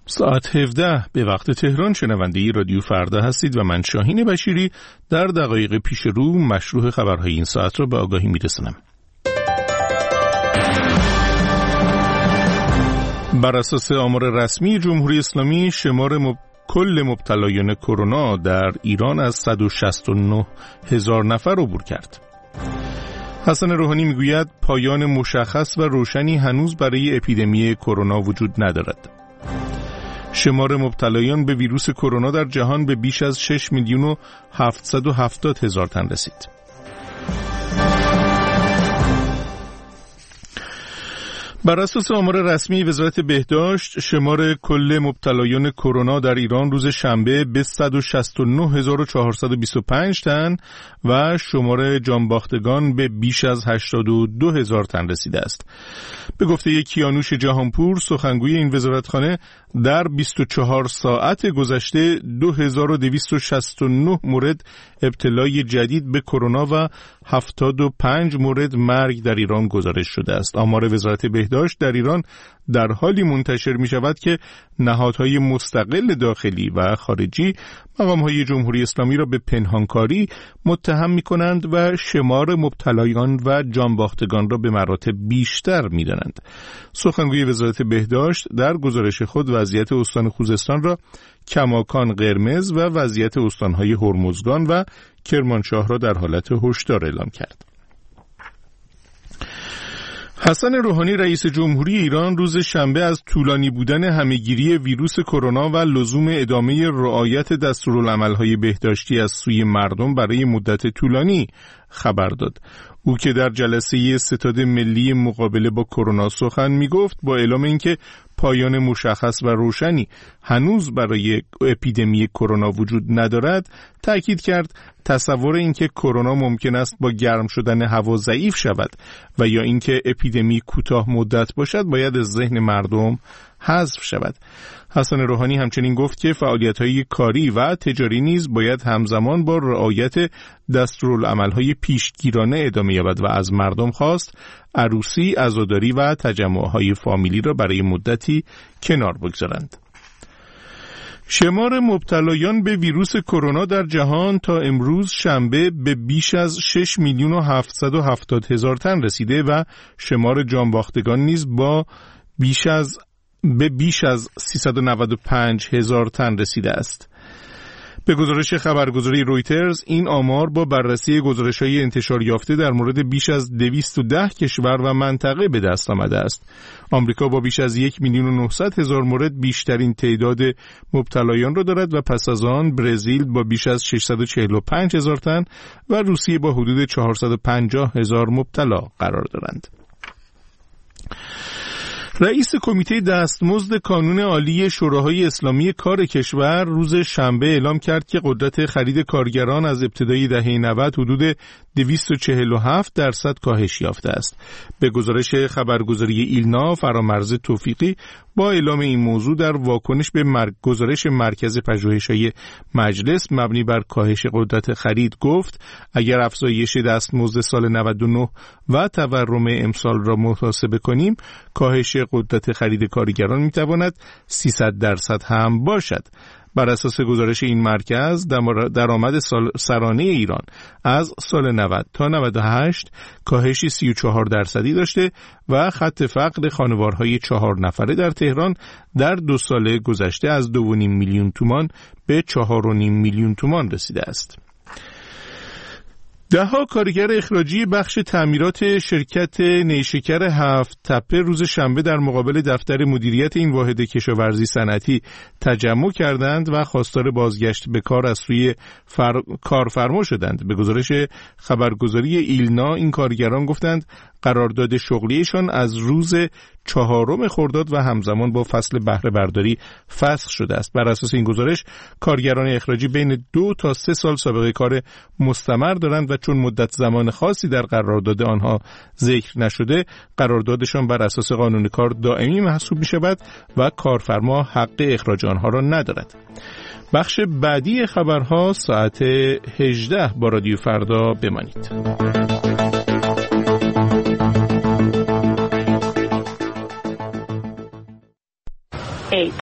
ساعت 17 به وقت تهران شنونده رادیو فردا هستید و من شاهین بشیری در دقایق پیش رو مشروع خبرهای این ساعت را به آگاهی میرسانم. بر اساس آمار رسمی جمهوری اسلامی شمار کل مبتلایان کرونا در ایران از 169,000 نفر عبور کرد. حسن روحانی میگوید پایان مشخص و روشنی هنوز برای اپیدمی کرونا وجود ندارد. شمار مبتلایان به ویروس کرونا در جهان به بیش از 6,770,000 تن رسید. بر اساس آمار رسمی وزارت بهداشت شمار کل مبتلایان کرونا در ایران روز شنبه به 169,425 تن و شمار جانباختگان به بیش از 82,000 تن رسیده است. به گفته کیانوش جهانپور سخنگوی این وزارتخانه در 24 ساعت گذشته 2269 مورد ابتلای جدید به کرونا و 75 مورد مرگ در ایران گزارش شده است. آمار وزارت بهداشت در ایران در حالی منتشر می شود که نهادهای مستقل داخلی و خارجی مقامهای جمهوری اسلامی را به پنهانکاری متهم می کنند و شمار مبتلایان و جانباختگان را به مراتب بیشتر می دانند. سخنگوی وزارت بهداشت در گزارش خود وضعیت استان خوزستان را کماکان قرمز و وضعیت استانهای هرمزگان و کرمانشاه را در حالت هشدار اعلام کرد. حسن روحانی رئیس جمهوری ایران روز شنبه از طولانی بودن همهگیری ویروس کرونا و لزوم ادامه رعایت دستورالعمل‌های بهداشتی از سوی مردم برای مدت طولانی خبر داد. او که در جلسه ستاد ملی مقابله با کرونا سخن می‌گفت با اعلام اینکه پایان مشخص و روشنی هنوز برای اپیدمی کرونا وجود ندارد، تأکید کرد تصور اینکه کرونا ممکن است با گرم شدن هوا ضعیف شود و یا اینکه اپیدمی کوتاه مدت باشد باید از ذهن مردم حذف شود. حسن روحانی همچنین گفت که فعالیت‌های کاری و تجاری نیز باید همزمان با رعایت دستورالعمل‌های پیشگیرانه ادامه یابد و از مردم خواست عروسی، عزاداری و تجمع‌های فامیلی را برای مدتی کنار بگذارند. شمار مبتلایان به ویروس کرونا در جهان تا امروز شنبه به بیش از 6,770,000 تن رسیده و شمار جانباختگان نیز به بیش از 395,000 تن رسیده است. به گزارش خبرگزاری رویترز این آمار با بررسی گزارش‌های انتشار یافته در مورد بیش از 210 کشور و منطقه به دست آمده است. آمریکا با بیش از 1,900,000 مورد بیشترین تعداد مبتلایان را دارد و پس از آن برزیل با بیش از 645,000 تن و روسیه با حدود 450,000 مبتلا قرار دارند. رئیس کمیته دستمزد کانون عالی شوراهای اسلامی کار کشور روز شنبه اعلام کرد که قدرت خرید کارگران از ابتدای دهه 90 حدود 247% کاهش یافته است. به گزارش خبرگزاری ایلنا، فرامرز توفیقی با اعلام این موضوع در واکنش به گزارش مرکز پژوهش‌های مجلس مبنی بر کاهش قدرت خرید گفت اگر افزایش دستمزد سال 99 و تورم امسال را محاسبه کنیم کاهش قدرت خرید کارگران میتواند 300% هم باشد. بر اساس گزارش این مرکز درآمد سرانه ایران از سال 90 تا 98 کاهشی 34% داشته و خط فقر خانوارهای 4 نفره در تهران در 2 سال گذشته از 2.5 میلیون تومان به 4.5 میلیون تومان رسیده است. ده‌ها کارگر اخراجی بخش تعمیرات شرکت نیشکر 7 تپه روز شنبه در مقابل دفتر مدیریت این واحد کشاورزی صنعتی تجمع کردند و خواستار بازگشت به کار از سوی کارفرما شدند. به گزارش خبرگزاری ایلنا این کارگران گفتند قرارداد شغلیشان از روز 4 خرداد و همزمان با فصل بهره برداری فسخ شده است. بر اساس این گزارش کارگران اخراجی بین 2 تا 3 سال سابقه کار مستمر دارند و چون مدت زمان خاصی در قرارداد آنها ذکر نشده قراردادشان بر اساس قانون کار دائمی محسوب می شود و کارفرما حق اخراج آنها را ندارد. بخش بعدی خبرها ساعت 18 با رادیو فردا بمانید.